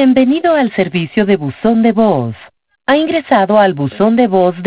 Bienvenido al servicio de buzón de voz. Ha ingresado al buzón de voz